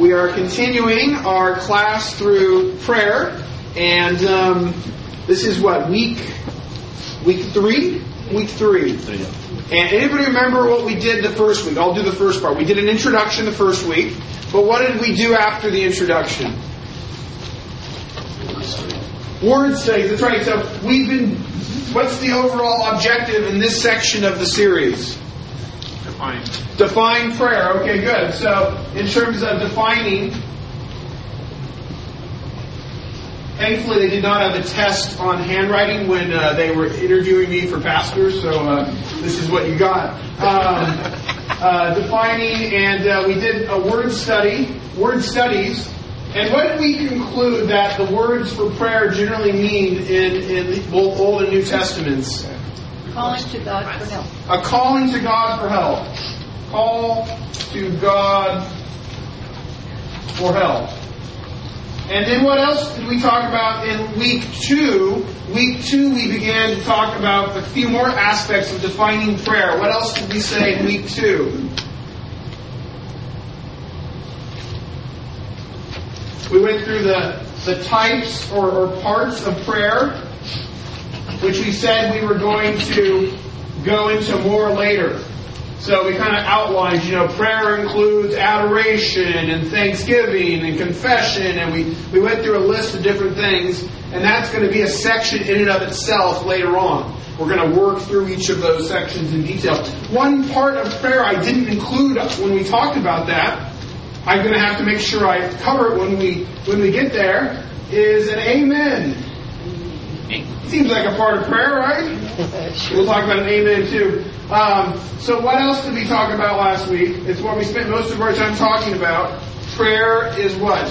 We are continuing our class through prayer, and this is what, week 3? Week 3. And anybody remember what we did the first week? I'll do the first part. We did an introduction the first week, but what did we do after the introduction? Word studies. That's right. So what's the overall objective in this section of the series? Define prayer. Okay, good. So, in terms of defining, thankfully they did not have a test on handwriting when they were interviewing me for pastors, so this is what you got. Defining, and we did a word studies. And what did we conclude that the words for prayer generally mean in both Old and New Testaments? Calling to God for help. A calling to God for help. Call to God for help. And then what else did we talk about in week 2? Week 2 we began to talk about a few more aspects of defining prayer. What else did we say in week 2? We went through the types or parts of prayer, which we said we were going to go into more later. So we kind of outlined, prayer includes adoration and thanksgiving and confession, and we went through a list of different things, and that's going to be a section in and of itself later on. We're going to work through each of those sections in detail. One part of prayer I didn't include when we talked about that, I'm going to have to make sure I cover it when we get there, is an amen. Seems like a part of prayer, right? We'll talk about an amen too. So what else did we talk about last week? It's what we spent most of our time talking about. Prayer is what?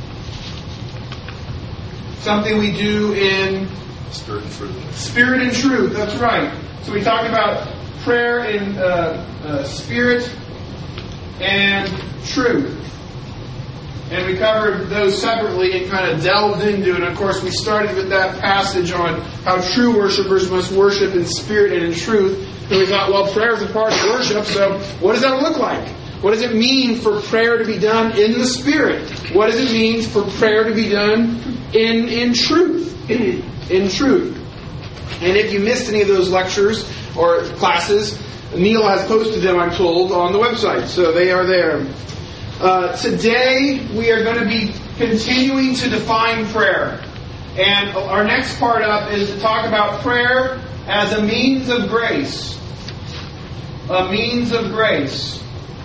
Something we do in Spirit and truth. Spirit and truth, that's right. So we talked about prayer in spirit and truth. And we covered those separately and kind of delved into it. And of course, we started with that passage on how true worshipers must worship in spirit and in truth. And we thought, well, prayer is a part of worship, so what does that look like? What does it mean for prayer to be done in the Spirit? What does it mean for prayer to be done in truth? In truth. And if you missed any of those lectures or classes, Neil has posted them, I'm told, on the website. So they are there. Today, we are going to be continuing to define prayer. And our next part up is to talk about prayer as a means of grace. A means of grace.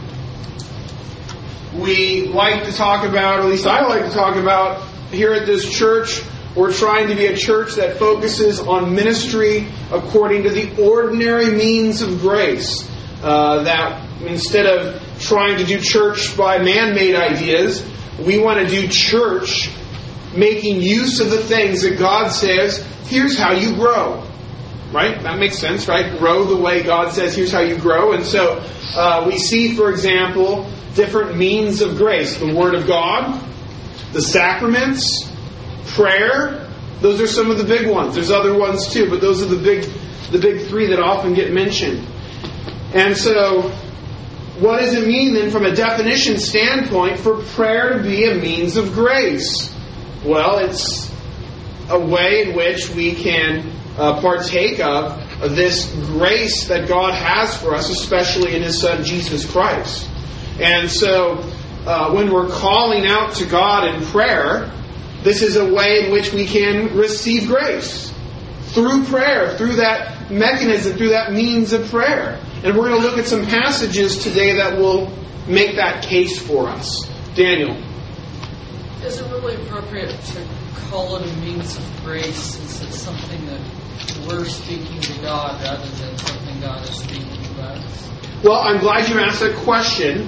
We like to talk about, or at least I like to talk about, here at this church, we're trying to be a church that focuses on ministry according to the ordinary means of grace. That instead of trying to do church by man-made ideas, we want to do church making use of the things that God says, here's how you grow. Right? That makes sense, right? Grow the way God says, here's how you grow. And so we see, for example, different means of grace. The Word of God, the sacraments, prayer. Those are some of the big ones. There's other ones too, but those are the big 3 that often get mentioned. And so, what does it mean then from a definition standpoint for prayer to be a means of grace? Well, it's a way in which we can partake of this grace that God has for us, especially in His Son Jesus Christ. And so, when we're calling out to God in prayer, this is a way in which we can receive grace. Through prayer, through that mechanism, through that means of prayer. And we're going to look at some passages today that will make that case for us. Daniel. Is it really appropriate to call it a means of grace since it's something that we're speaking to God rather than something God is speaking to us? Well, I'm glad you asked that question.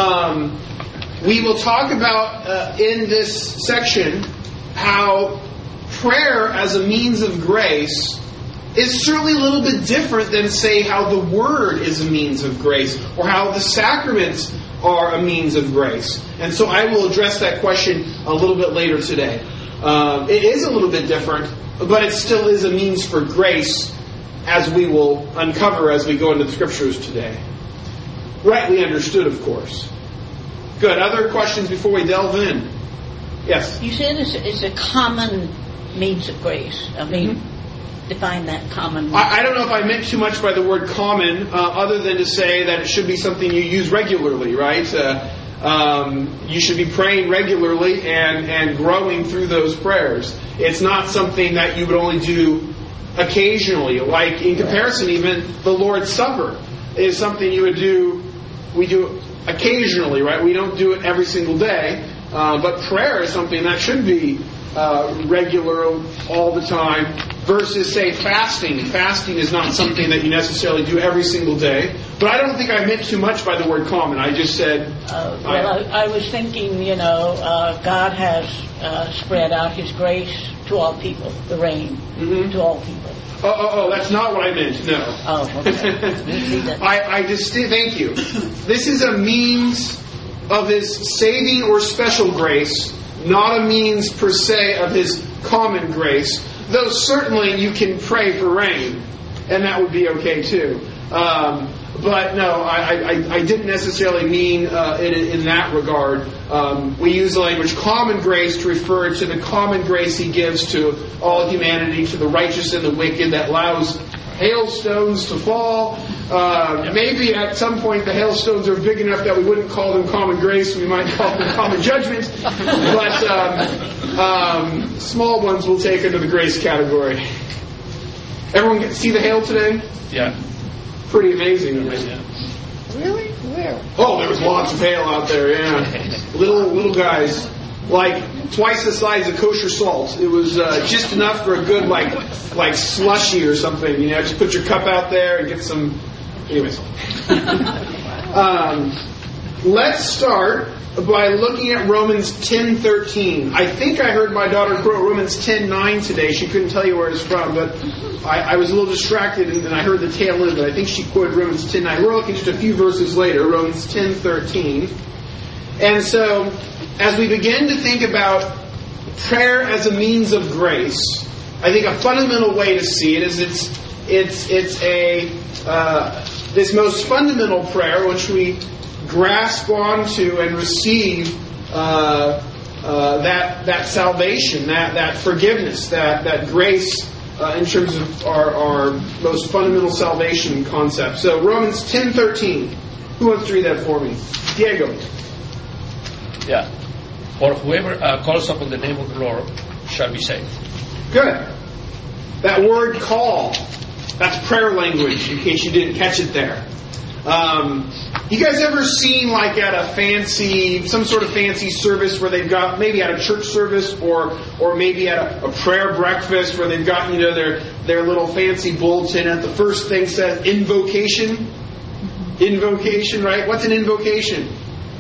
We will talk about in this section how prayer as a means of grace is certainly a little bit different than, say, how the Word is a means of grace or how the sacraments are a means of grace. And so I will address that question a little bit later today. It is a little bit different, but it still is a means for grace, as we will uncover as we go into the Scriptures today. Rightly understood, of course. Good. Other questions before we delve in? Yes? You said it's a common means of grace. I mean, define that common. I don't know if I meant too much by the word common, other than to say that it should be something you use regularly, right? You should be praying regularly and growing through those prayers. It's not something that you would only do occasionally. Like, in comparison, even the Lord's Supper is something we do occasionally, right? We don't do it every single day. But prayer is something that should be regular all the time, versus, say, fasting. Fasting is not something that you necessarily do every single day. But I don't think I meant too much by the word common. I just said... I was thinking, God has spread out His grace to all people, the rain, to all people. Oh, that's not what I meant, no. Oh, okay. I just... Thank you. This is a means of His saving or special grace, not a means per se of His common grace, though certainly you can pray for rain, and that would be okay too. But no, I didn't necessarily mean in that regard. We use the language common grace to refer to the common grace He gives to all humanity, to the righteous and the wicked, that allows hailstones to fall. Maybe at some point the hailstones are big enough that we wouldn't call them common grace, we might call them common judgment. But small ones we'll take under the grace category. Everyone see the hail today? Yeah. Pretty amazing. Yeah. Really? Where? Oh, there was lots of hail out there, yeah. Little guys. Like twice the size of kosher salt. It was just enough for a good like slushy or something. Just put your cup out there and get some. Anyways, let's start by looking at Romans 10:13. I think I heard my daughter quote Romans 10:9 today. She couldn't tell you where it's from, but I was a little distracted and I heard the tail end. But I think she quoted Romans 10:9. We're looking just a few verses later, Romans 10:13, and so. As we begin to think about prayer as a means of grace, I think a fundamental way to see it is it's this most fundamental prayer which we grasp onto and receive that salvation, that forgiveness, that grace in terms of our most fundamental salvation concept. So Romans 10:13. Who wants to read that for me? Diego. Yeah. For whoever calls upon the name of the Lord shall be saved. Good. That word call, that's prayer language, in case you didn't catch it there. You guys ever seen like at some sort of fancy service where they've got, maybe at a church service or maybe at a prayer breakfast where they've got, their little fancy bulletin and the first thing says invocation? Invocation, right? What's an invocation?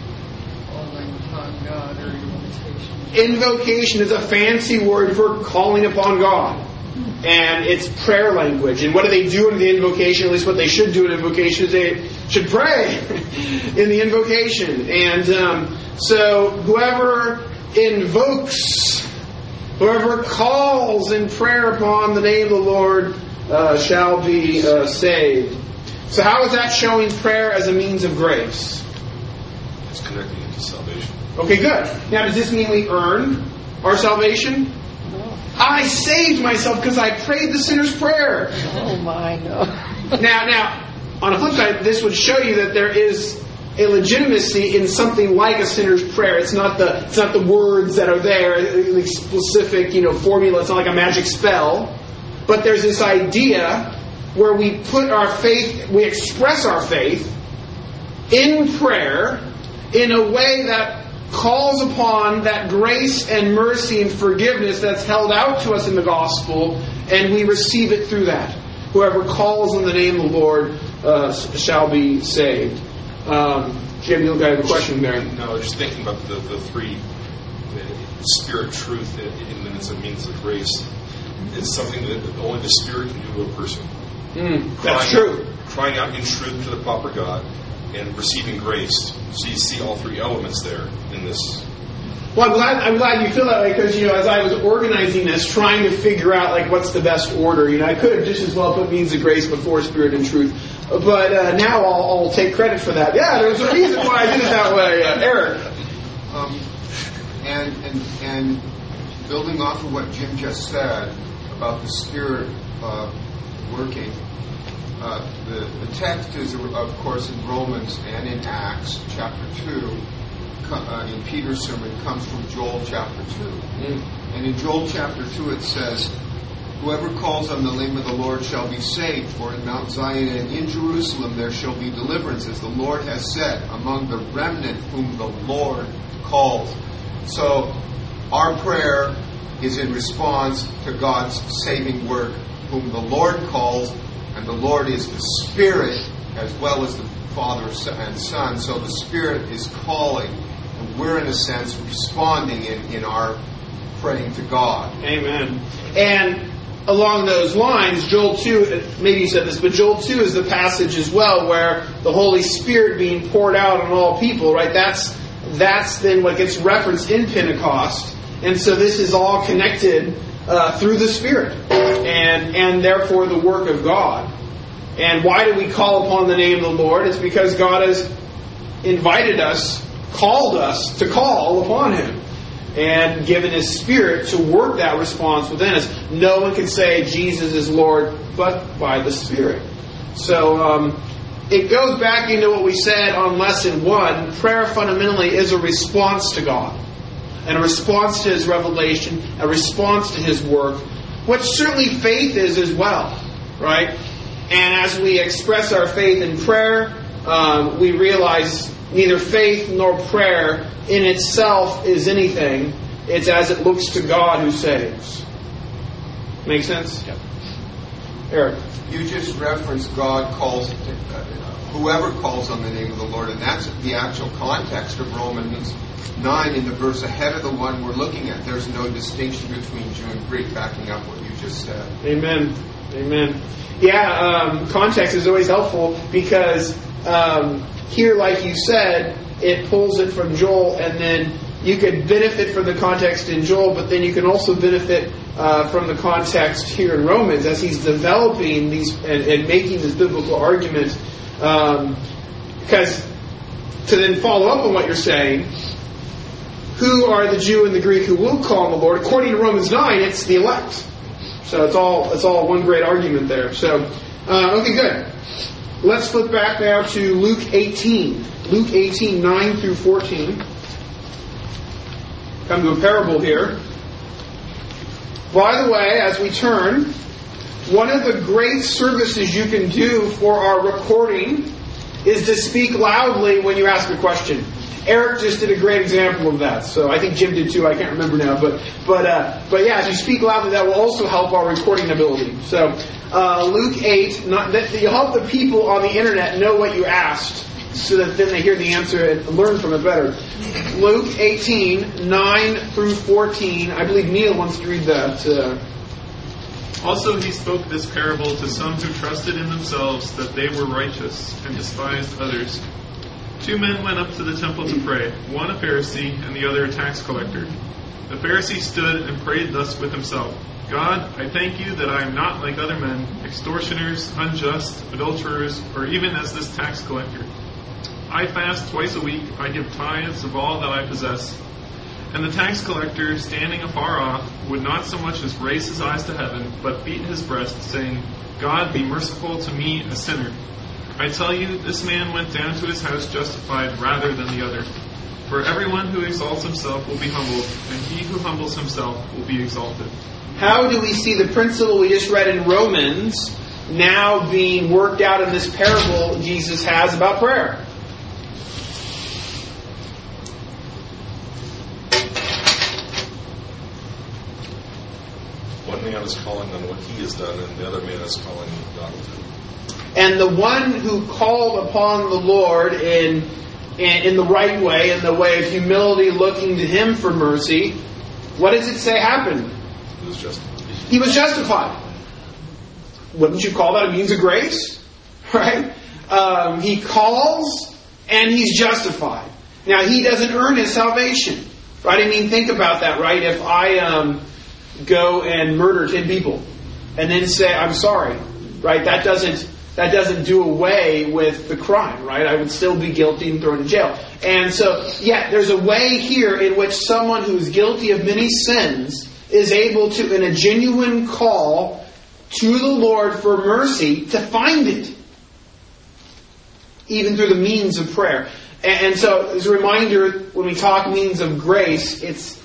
Invocation is a fancy word for calling upon God. And it's prayer language. And what do they do in the invocation? At least what they should do in invocation is they should pray in the invocation. And so whoever invokes, whoever calls in prayer upon the name of the Lord shall be saved. So how is that showing prayer as a means of grace? It's connecting it to salvation. Okay, good. Now, does this mean we earn our salvation? No. I saved myself because I prayed the sinner's prayer. Oh my, no. Now, on the flip side, this would show you that there is a legitimacy in something like a sinner's prayer. It's not the words that are there, the specific, formula. It's not like a magic spell. But there's this idea where we put our faith, we express our faith in prayer in a way that calls upon that grace and mercy and forgiveness that's held out to us in the gospel, and we receive it through that. Whoever calls on the name of the Lord shall be saved. Jim, you have a question there. No, I was just thinking about the three spirit truth, and then it's a means of grace. It's something that only the Spirit can do to a person. That's true. Crying out in truth to the proper God and receiving grace. So you see all three elements there in this. Well, I'm glad you feel that way because, as I was organizing this, trying to figure out, what's the best order, I could have just as well put means of grace before Spirit and truth. But now I'll take credit for that. Yeah, there was a reason why I did it that way. Eric. And building off of what Jim just said about the Spirit working, the text is, of course, in Romans and in Acts chapter 2. In Peter's sermon comes from Joel chapter 2. And in Joel chapter 2 it says, "Whoever calls on the name of the Lord shall be saved, for in Mount Zion and in Jerusalem there shall be deliverance, as the Lord has said, among the remnant whom the Lord calls." So our prayer is in response to God's saving work, whom the Lord calls, and the Lord is the Spirit as well as the Father and Son. So the Spirit is calling, and we're in a sense responding in our praying to God. Amen. And along those lines, Joel 2, maybe you said this, but Joel 2 is the passage as well where the Holy Spirit being poured out on all people, right? That's then what gets referenced in Pentecost. And so this is all connected through the Spirit and therefore the work of God. And why do we call upon the name of the Lord? It's because God has invited us, called us to call upon Him, and given His Spirit to work that response within us. No one can say Jesus is Lord but by the Spirit. So it goes back into what we said on Lesson 1. Prayer fundamentally is a response to God, and a response to His revelation, a response to His work, which certainly faith is as well, right? And as we express our faith in prayer, we realize neither faith nor prayer in itself is anything. It's as it looks to God who saves. Make sense? Yeah. Eric. You just referenced God calls, whoever calls on the name of the Lord, and that's the actual context of Romans 9 in the verse ahead of the one we're looking at. There's no distinction between Jew and Greek, backing up what you just said. Amen. Amen. Yeah, context is always helpful because here, like you said, it pulls it from Joel, and then you could benefit from the context in Joel, but then you can also benefit from the context here in Romans as he's developing these and making this biblical argument. Because to then follow up on what you're saying, who are the Jew and the Greek who will call on the Lord? According to Romans 9, it's the elect. So it's all one great argument there. So, okay, good. Let's flip back now to Luke 18. Luke 18, 9 through 14. Come to a parable here. By the way, as we turn, one of the great services you can do for our recording is to speak loudly when you ask a question. Eric just did a great example of that. So I think Jim did too. I can't remember now. But yeah, as you speak loudly, that will also help our recording ability. So Luke 8, you'll help the people on the internet know what you asked so that then they hear the answer and learn from it better. Luke 18, 9 through 14. I believe Neil wants to read that. Also he spoke this parable to some who trusted in themselves that they were righteous and despised others. 2 men went up to the temple to pray, one a Pharisee and the other a tax collector. The Pharisee stood and prayed thus with himself, God, I thank you that I am not like other men, extortioners, unjust, adulterers, or even as this tax collector. I fast twice a week, I give tithes of all that I possess. And the tax collector, standing afar off, would not so much as raise his eyes to heaven, but beat his breast, saying, God, be merciful to me, a sinner. I tell you, this man went down to his house justified rather than the other. For everyone who exalts himself will be humbled, and he who humbles himself will be exalted. How do we see the principle we just read in Romans now being worked out in this parable Jesus has about prayer? One man is calling on what he has done, and the other man is calling on what God will do. And the one who called upon the Lord in the right way, in the way of humility, looking to Him for mercy, what does it say happened? He was justified. He was justified. Wouldn't you call that a means of grace? Right? He calls and he's justified. Now, he doesn't earn his salvation. Right? I mean, think about that, right? If I go and murder 10 people and then say, I'm sorry, right? That doesn't do away with the crime, right? I would still be guilty and thrown in jail. And so, yeah, there's a way here in which someone who is guilty of many sins is able to, in a genuine call to the Lord for mercy, to find it. Even through the means of prayer. And so, as a reminder, when we talk means of grace, it's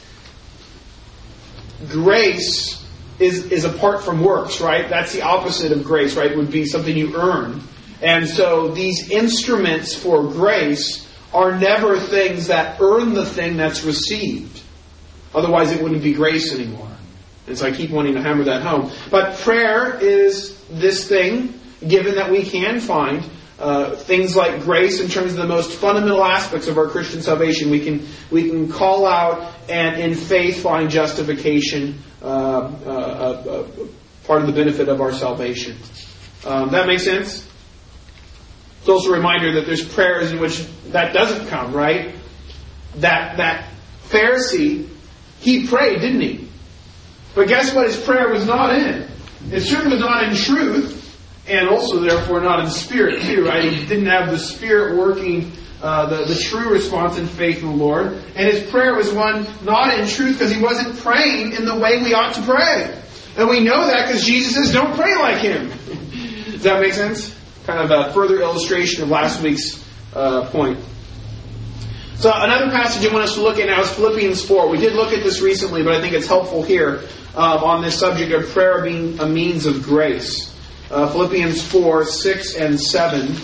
grace is apart from works, right? That's the opposite of grace, right? It would be something you earn. And so these instruments for grace are never things that earn the thing that's received. Otherwise it wouldn't be grace anymore. And so I keep wanting to hammer that home. But prayer is this thing, given that we can find things like grace in terms of the most fundamental aspects of our Christian salvation. We can call out and in faith find justification, part of the benefit of our salvation. That makes sense? It's also a reminder that there's prayers in which that doesn't come, right? That Pharisee, he prayed, didn't he? But guess what his prayer was not in? It certainly was not in truth. And also, therefore, not in spirit, too, right? He didn't have the Spirit working the true response in faith in the Lord. And his prayer was one not in truth because he wasn't praying in the way we ought to pray. And we know that because Jesus says, don't pray like him. Does that make sense? Kind of a further illustration of last week's point. So another passage I want us to look at now is Philippians 4. We did look at this recently, but I think it's helpful here on this subject of prayer being a means of grace. Philippians 4, 6 and 7.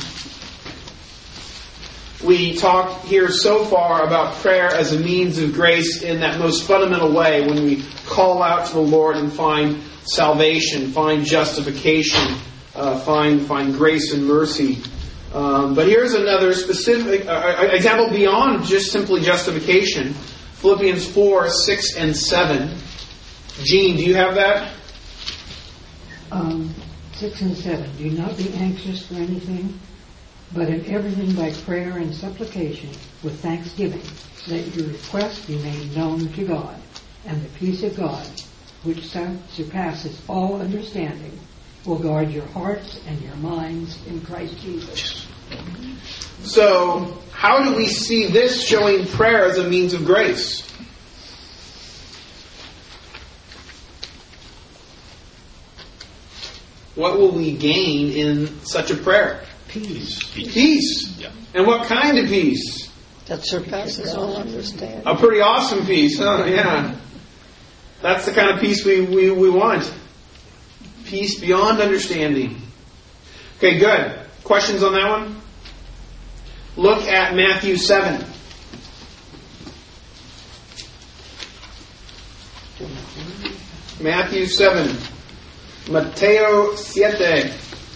We talked here so far about prayer as a means of grace in that most fundamental way when we call out to the Lord and find salvation, find justification, find grace and mercy. But here's another specific example beyond just simply justification. Philippians 4, 6 and 7. Gene, do you have that? 6 and 7. Do not be anxious for anything, but in everything by prayer and supplication with thanksgiving, let your requests be made known to God, and the peace of God, which surpasses all understanding, will guard your hearts and your minds in Christ Jesus. So, how do we see this showing prayer as a means of grace? What will we gain in such a prayer? Peace. Peace. Yeah. And what kind of peace? That surpasses all understanding. A pretty awesome peace, huh? Yeah. That's the kind of peace we want. Peace beyond understanding. Okay, good. Questions on that one? Look at Matthew 7. Matthew 7. Mateo 7.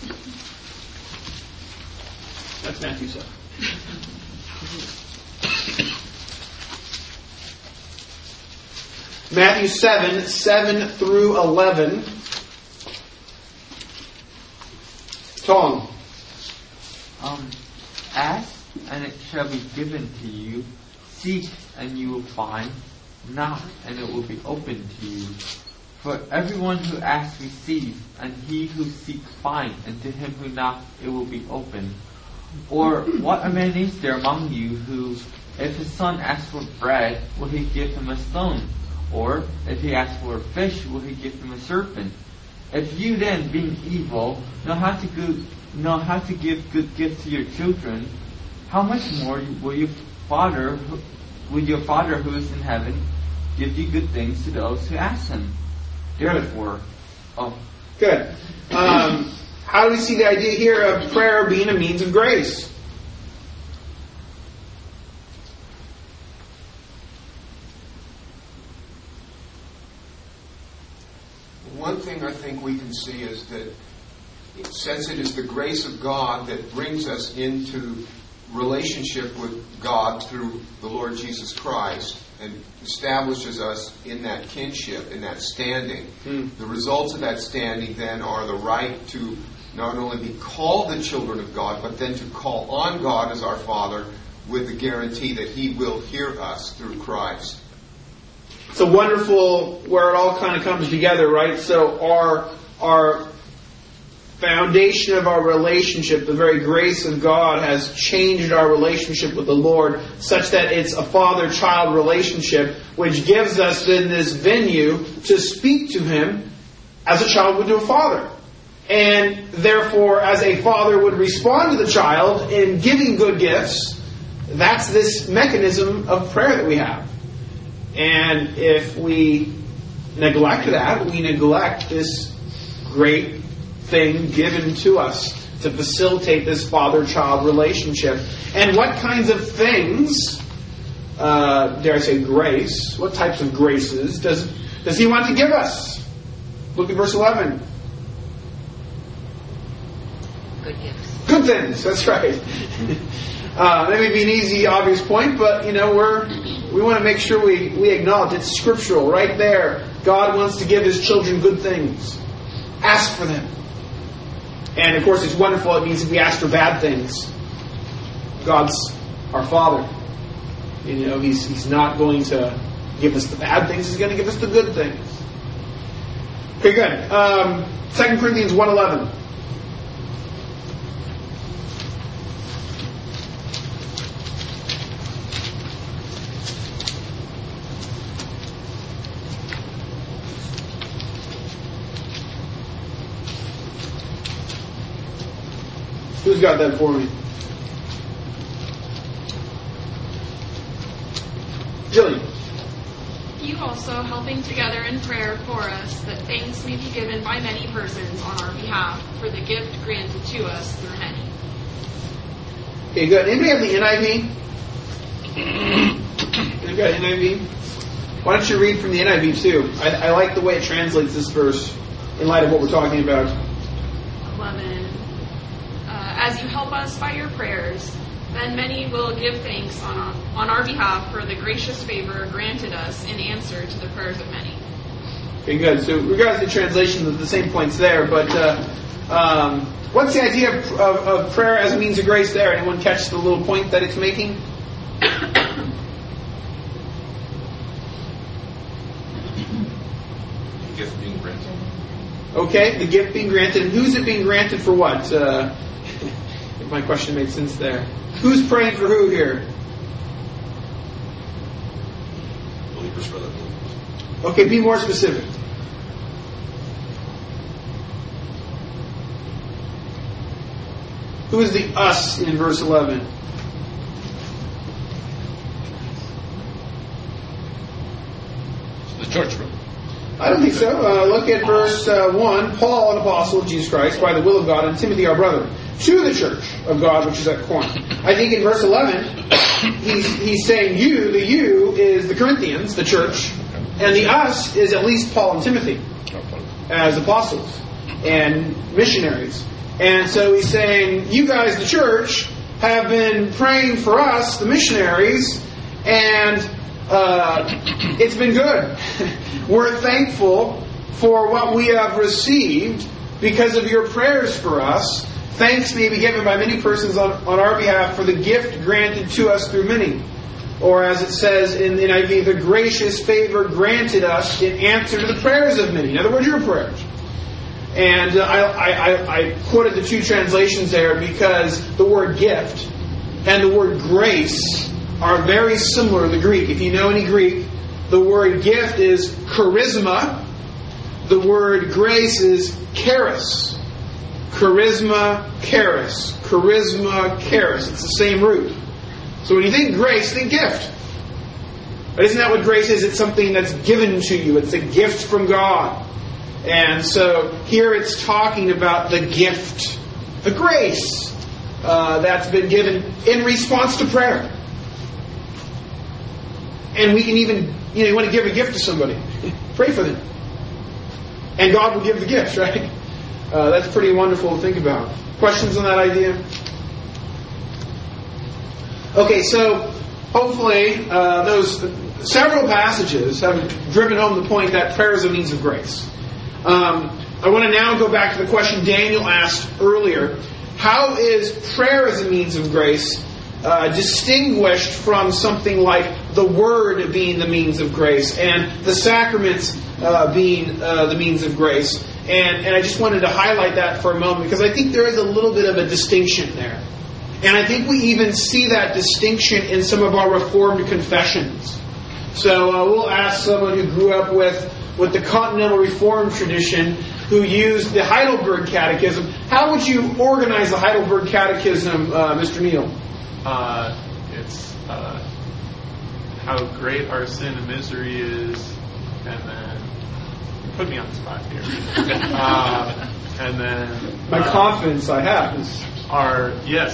That's Matthew 7. Matthew 7, 7 through 11. Tom. Ask, and it shall be given to you. Seek, and you will find. Knock, and it will be opened to you. For everyone who asks receives, and he who seeks finds, and to him who knocks it will be opened. Or what a man is there among you who, if his son asks for bread, will he give him a stone? Or if he asks for a fish, will he give him a serpent? If you then, being evil, know how to give good gifts to your children, how much more will your Father who is in heaven give you good things to those who ask him? Therefore, Good. How do we see the idea here of prayer being a means of grace? One thing I think we can see is that since it is the grace of God that brings us into relationship with God through the Lord Jesus Christ and establishes us in that kinship, in that standing, the results of that standing then are the right to not only be called the children of God, but then to call on God as our Father with the guarantee that He will hear us through Christ. It's a wonderful where it all kind of comes together, right? So our foundation of our relationship, the very grace of God, has changed our relationship with the Lord such that it's a father-child relationship, which gives us then this venue to speak to Him as a child would to a father. And therefore, as a father would respond to the child in giving good gifts, that's this mechanism of prayer that we have. And if we neglect that, we neglect this great thing given to us to facilitate this father-child relationship. And what kinds of things, dare I say grace, what types of graces does He want to give us? Look at verse 11. Good gifts. Good things, that's right. That may be an easy, obvious point, but we want to make sure we acknowledge it's scriptural right there. God wants to give His children good things. Ask for them. And of course it's wonderful. It means if we ask for bad things, God's our Father. He's not going to give us the bad things. He's going to give us the good things. Okay, good. 2 Corinthians 1:11. Who's got that for me? Jillian. You also helping together in prayer for us, that thanks may be given by many persons on our behalf for the gift granted to us through many. Okay, good. Anybody have the NIV? Anybody got NIV? Why don't you read from the NIV too? I like the way it translates this verse in light of what we're talking about. 11. As you help us by your prayers, then many will give thanks on our behalf for the gracious favor granted us in answer to the prayers of many. Okay, good. So regardless of the translation, the same point's there, but what's the idea of prayer as a means of grace there? Anyone catch the little point that it's making? The gift being granted. Okay, the gift being granted. And who's it being granted for what? If my question made sense there. Who's praying for who here? Believers for other believers. Okay, be more specific. Who is the us in verse 11? The church room. I don't think so. Look at verse 1. Paul, an apostle of Jesus Christ, by the will of God, and Timothy, our brother, to the church of God which is at Corinth. I think in verse 11, he's saying you, the you is the Corinthians, the church, and the us is at least Paul and Timothy as apostles and missionaries. And so he's saying, you guys, the church, have been praying for us, the missionaries, and it's been good. We're thankful for what we have received because of your prayers for us. Thanks may be given by many persons on our behalf for the gift granted to us through many. Or as it says in the NIV, the gracious favor granted us in answer to the prayers of many. In other words, your prayers. And I quoted the two translations there because the word gift and the word grace are very similar in the Greek. If you know any Greek, the word gift is charisma. The word grace is charis. Charisma, charis. Charisma, charis. It's the same root. So when you think grace, think gift. But isn't that what grace is? It's something that's given to you. It's a gift from God. And so here it's talking about the gift, the grace that's been given in response to prayer. And we can even, you want to give a gift to somebody. Pray for them. And God will give the gift, right? That's pretty wonderful to think about. Questions on that idea? Okay, so hopefully those several passages have driven home the point that prayer is a means of grace. I want to now go back to the question Daniel asked earlier. How is prayer as a means of grace distinguished from something like the Word being the means of grace and the sacraments being the means of grace. And I just wanted to highlight that for a moment because I think there is a little bit of a distinction there. And I think we even see that distinction in some of our Reformed confessions. So we'll ask someone who grew up with the Continental Reformed tradition, who used the Heidelberg Catechism. How would you organize the Heidelberg Catechism, Mr. Neal? It's how great our sin and misery is, and then you put me on the spot here. And then my confidence I have is our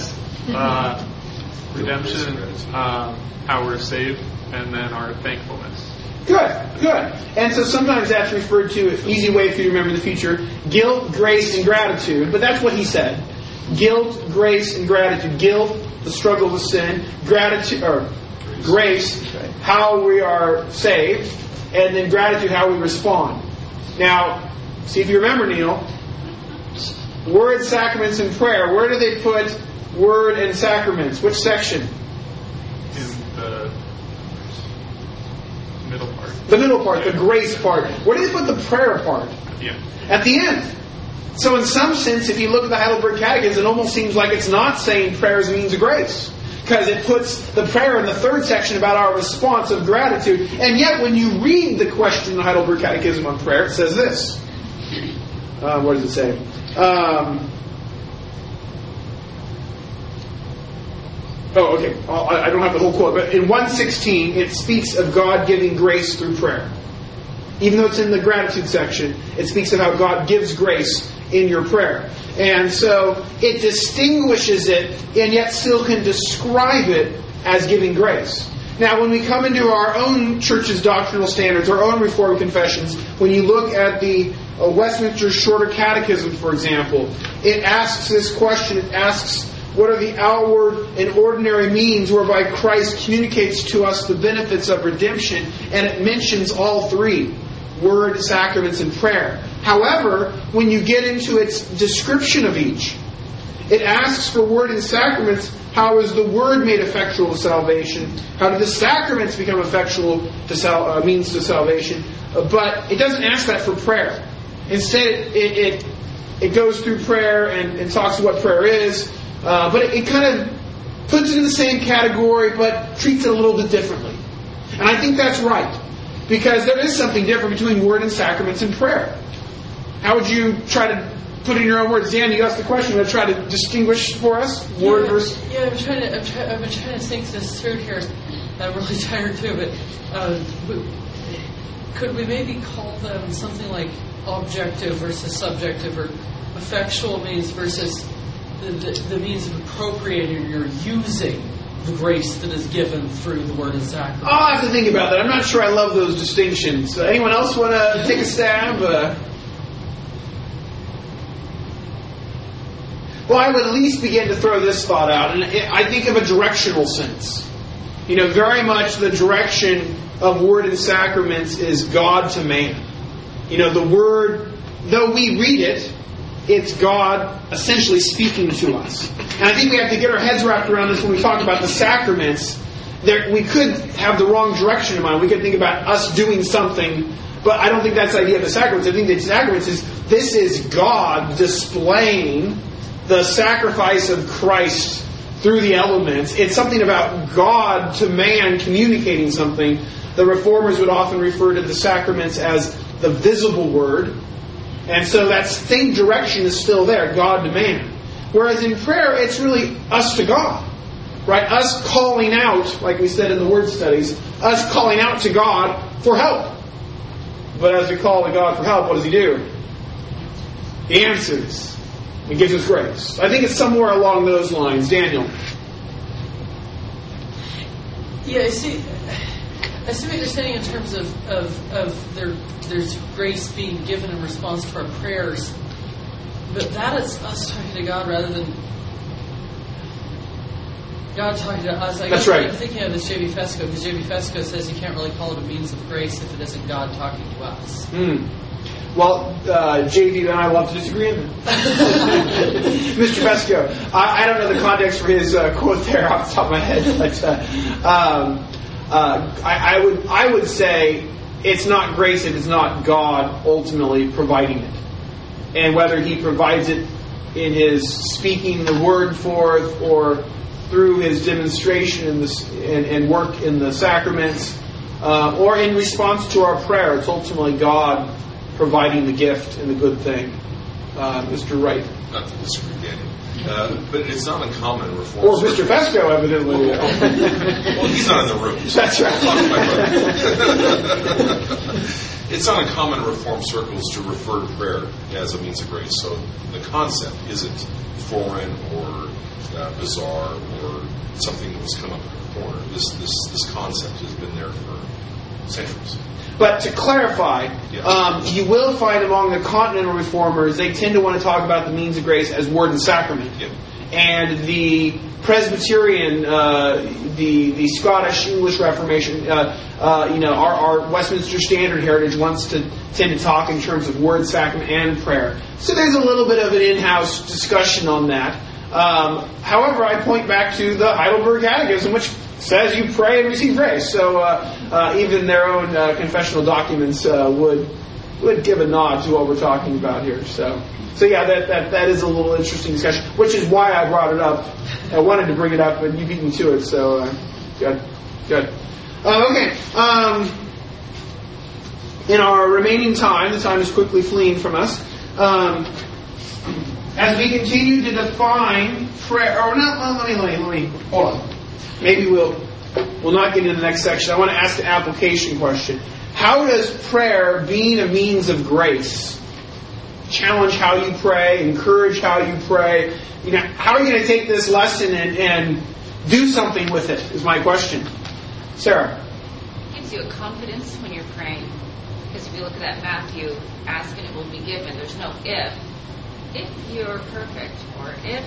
redemption, how we're saved, and then our thankfulness. Good. And so sometimes that's referred to, an easy way for you to remember in the future, guilt, grace, and gratitude. But that's what he said. Guilt, grace, and gratitude. Guilt, the struggle with sin. Gratitude, or grace, how we are saved. And then gratitude, how we respond. Now, see if you remember, Neil. Word, sacraments, and prayer. Where do they put word and sacraments? Which section? In the middle part. The middle part, the grace part. Where do they put the prayer part? Yeah. At the end. So in some sense, if you look at the Heidelberg Catechism, it almost seems like it's not saying prayer is a means of grace. Because it puts the prayer in the third section about our response of gratitude. And yet when you read the question in the Heidelberg Catechism on prayer, it says this. What does it say? I don't have the whole quote, but in 116 it speaks of God giving grace through prayer. Even though it's in the gratitude section, it speaks of how God gives grace in your prayer. And so it distinguishes it and yet still can describe it as giving grace. Now, when we come into our own church's doctrinal standards, our own Reformed confessions, when you look at the Westminster Shorter Catechism, for example, it asks this question. It asks, what are the outward and ordinary means whereby Christ communicates to us the benefits of redemption? And it mentions all three, word, sacraments, and prayer. However, when you get into its description of each, it asks for word and sacraments. How is the word made effectual to salvation? How do the sacraments become effectual to means to salvation? But it doesn't ask that for prayer. Instead, it goes through prayer and talks about what prayer is. But it kind of puts it in the same category, but treats it a little bit differently. And I think that's right. Because there is something different between word and sacraments and prayer. How would you try to put it in your own words? Dan, you asked the question. Would you try to distinguish for us? Word versus... Yeah, I've been trying to think this through here. I'm really tired too, but could we maybe call them something like objective versus subjective, or effectual means versus the means of appropriating or using the grace that is given through the word and sacrament? I'll have to think about that. I'm not sure I love those distinctions. Anyone else want to take a stab? Well, I would at least begin to throw this thought out. And I think of a directional sense. Very much the direction of word and sacraments is God to man. The word, though we read it, it's God essentially speaking to us. And I think we have to get our heads wrapped around this when we talk about the sacraments. We could have the wrong direction in mind. We could think about us doing something, but I don't think that's the idea of the sacraments. I think the sacraments this is God displaying the sacrifice of Christ through the elements. It's something about God to man communicating something. The Reformers would often refer to the sacraments as the visible word. And so that same direction is still there, God to man. Whereas in prayer, it's really us to God. Right? Us calling out, like we said in the word studies, us calling out to God for help. But as we call to God for help, what does He do? He answers. He gives us grace. I think it's somewhere along those lines. Daniel. Yeah, I see what you're saying in terms of there's grace being given in response to our prayers. But that is us talking to God rather than God talking to us. That's right. I'm thinking of this J.B. Fesco, because J.B. Fesco says you can't really call it a means of grace if it isn't God talking to us. Well, JV and I will have to disagree on that. Mr. Vesco, I don't know the context for his quote there off the top of my head, but I would say it's not grace if it's not God ultimately providing it. And whether He provides it in His speaking the word forth or through His demonstration and work in the sacraments, or in response to our prayer, it's ultimately God providing the gift and the good thing. Mr. Wright. Not to disagree, Daniel. But it's not uncommon in Reformed Or Mr. Vesco, evidently. Well, he's not in the room. That's right. It's not uncommon in Reformed circles to refer to prayer as a means of grace. So the concept isn't foreign or bizarre or something that was come up in the corner. This concept has been there for centuries. But to clarify, you will find among the continental reformers, they tend to want to talk about the means of grace as word and sacrament. Yeah. And the Presbyterian, the Scottish English Reformation, our Westminster Standard heritage wants to tend to talk in terms of word, sacrament, and prayer. So there's a little bit of an in-house discussion on that. However, I point back to the Heidelberg Catechism, which says you pray and receive grace. So even their own confessional documents would give a nod to what we're talking about here. So yeah, that is a little interesting discussion, which is why I brought it up. I wanted to bring it up, but you beat me to it. So good. Okay. In our remaining time, the time is quickly fleeing from us. As we continue to define prayer, or not, let me hold on. Maybe we'll not get into the next section. I want to ask the application question. How does prayer, being a means of grace, challenge how you pray, encourage how you pray? How are you going to take this lesson and do something with it, is my question. Sarah? It gives you a confidence when you're praying. Because if you look at that Matthew, ask and it will be given. There's no if. If you're perfect, or if,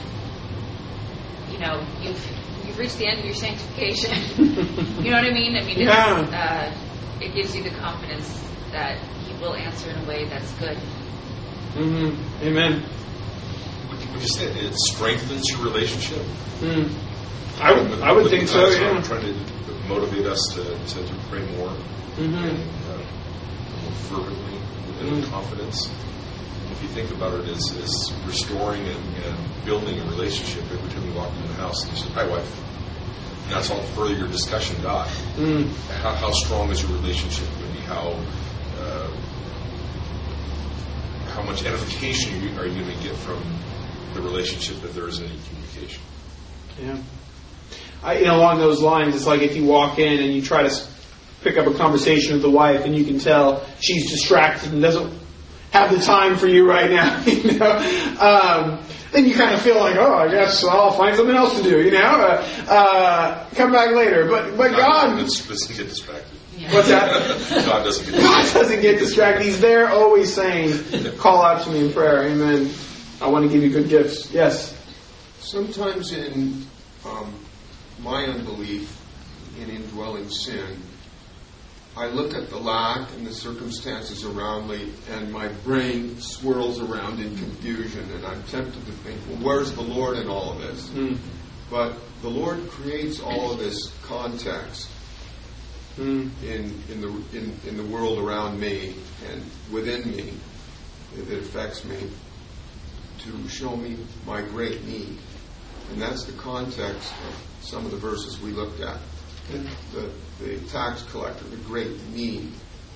you've reached the end of your sanctification. You know what I mean? It gives you the confidence that He will answer in a way that's good. Mm-hmm. Amen. Would you say it strengthens your relationship? I would think so, yeah. I'm trying to motivate us to pray more and more fervently with confidence. If you think about it as restoring and building a relationship every time you walk into the house and you say, "Hi, wife." And that's all further your discussion, God. How strong is your relationship going to be? How much edification are you going to get from the relationship if there is any communication? Yeah. Along those lines, it's like if you walk in and you try to pick up a conversation with the wife and you can tell she's distracted and doesn't have the time for you right now, then you kind of feel like, I guess I'll find something else to do, come back later. But God doesn't get distracted. Yeah. What's that? God doesn't get distracted. He's there always saying, call out to me in prayer. Amen. I want to give you good gifts. Yes? Sometimes in my unbelief in indwelling sin, I look at the lack and the circumstances around me, and my brain swirls around in confusion, and I'm tempted to think, well, where's the Lord in all of this? But the Lord creates all of this context in the world around me and within me that affects me to show me my great need. And that's the context of some of the verses we looked at. The tax collector, the great need,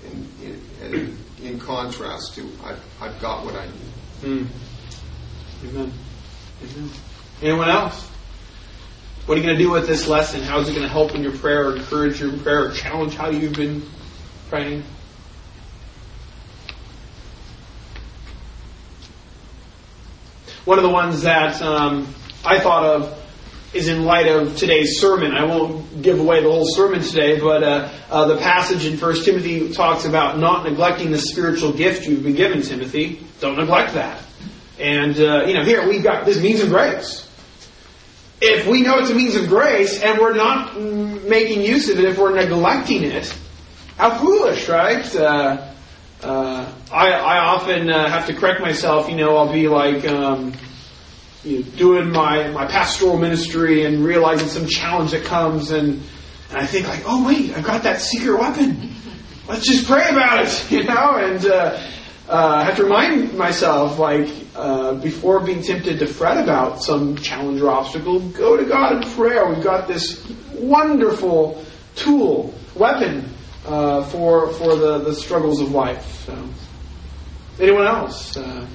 in contrast to I've got what I need. Amen. Anyone else? What are you going to do with this lesson? How is it going to help in your prayer, or encourage your prayer, or challenge how you've been praying? One of the ones that I thought of is in light of today's sermon. I won't give away the whole sermon today, but the passage in 1 Timothy talks about not neglecting the spiritual gift you've been given, Timothy. Don't neglect that. And, here we've got this means of grace. If we know it's a means of grace and we're not making use of it, if we're neglecting it, how foolish, right? I often have to correct myself. I'll be like doing my pastoral ministry and realizing some challenge that comes, and I think like, oh wait, I've got that secret weapon. Let's just pray about it, and I have to remind myself, before being tempted to fret about some challenge or obstacle, go to God in prayer. We've got this wonderful weapon for the struggles of life. So, anyone else?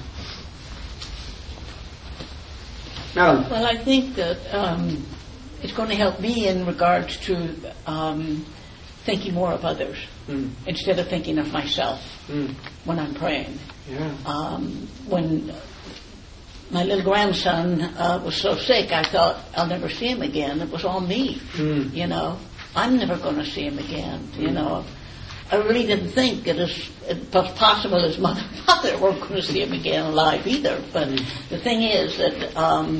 Madam? Well, I think that it's going to help me in regards to thinking more of others instead of thinking of myself when I'm praying. Yeah. When my little grandson was so sick, I thought, I'll never see him again. It was all me, I'm never going to see him again, I really didn't think it was possible his mother and father weren't going to see him again alive either. But the thing is that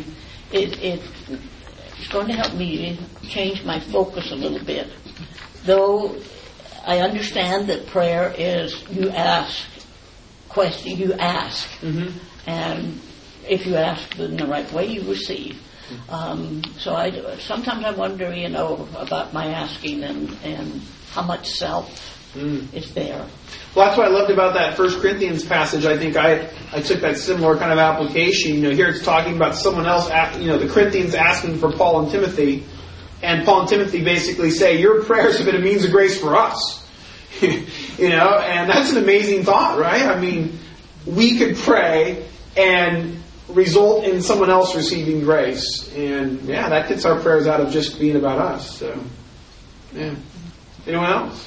it's going to help me change my focus a little bit. Though I understand that prayer is you ask, and if you ask in the right way, you receive. So sometimes I wonder, about my asking and how much self is there. Well, that's what I loved about that 1 Corinthians passage. I think I took that similar kind of application. Here it's talking about someone else, the Corinthians asking for Paul and Timothy. And Paul and Timothy basically say, your prayers have been a means of grace for us. And that's an amazing thought, right? I mean, we could pray and result in someone else receiving grace. And, that gets our prayers out of just being about us. So, Anyone else?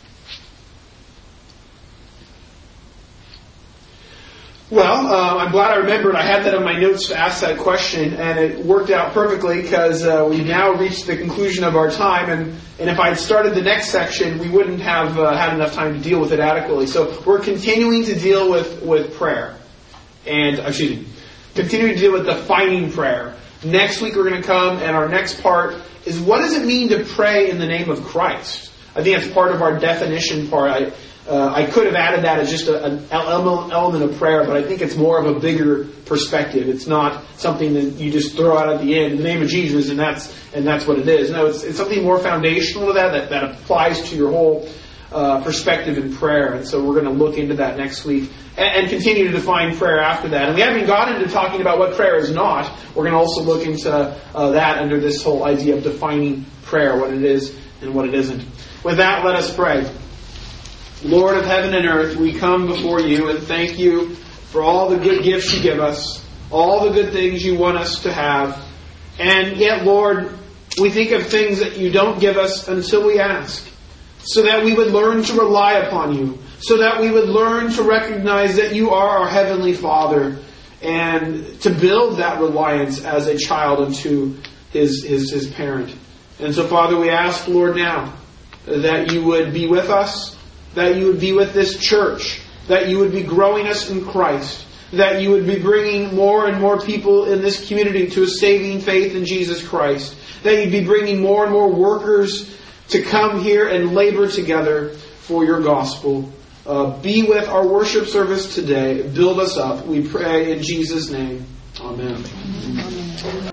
Well, I'm glad I remembered. I had that on my notes to ask that question, and it worked out perfectly because we've now reached the conclusion of our time, and if I had started the next section, we wouldn't have had enough time to deal with it adequately. So we're continuing to deal with prayer, and continuing to deal with defining prayer. Next week we're going to come, and our next part is what does it mean to pray in the name of Christ? I think that's part of our definition part. I could have added that as just an element of prayer, but I think it's more of a bigger perspective. It's not something that you just throw out at the end, in the name of Jesus, and that's what it is. No, it's something more foundational to that applies to your whole perspective in prayer. And so we're going to look into that next week and continue to define prayer after that. And we haven't gotten into talking about what prayer is not. We're going to also look into that under this whole idea of defining prayer, what it is and what it isn't. With that, let us pray. Lord of heaven and earth, we come before you and thank you for all the good gifts you give us, all the good things you want us to have. And yet, Lord, we think of things that you don't give us until we ask, so that we would learn to rely upon you, so that we would learn to recognize that you are our Heavenly Father, and to build that reliance as a child unto his parent. And so, Father, we ask, Lord, now that you would be with us, that you would be with this church, that you would be growing us in Christ, that you would be bringing more and more people in this community to a saving faith in Jesus Christ, that you'd be bringing more and more workers to come here and labor together for your gospel. Be with our worship service today. Build us up. We pray in Jesus' name. Amen.